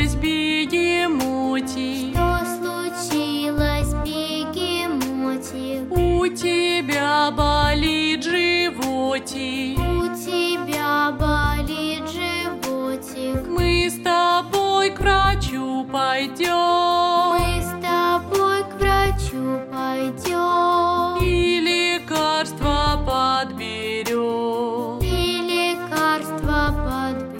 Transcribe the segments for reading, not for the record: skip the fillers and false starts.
случилось, бегемотик? Что случилось, бегемотик? У тебя болит животик. У тебя болит животик. Мы с тобой к врачу пойдем. Мы с тобой к врачу пойдем. И лекарства подберем. И лекарства подберем.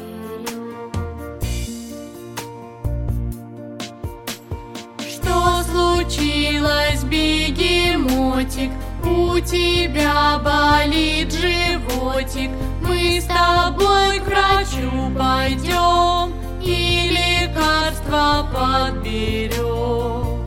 Что случилось, бегемотик? У тебя болит животик. Мы с тобой к врачу пойдем и лекарства подберем.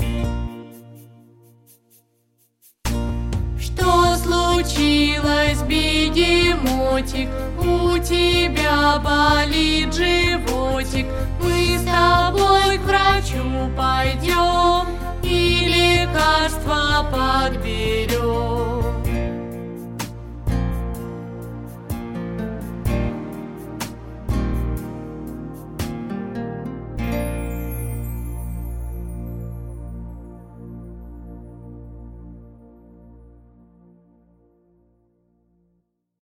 Что случилось, бегемотик? У тебя болит животик. Мы с тобой к врачу пойдем и лекарства подберем.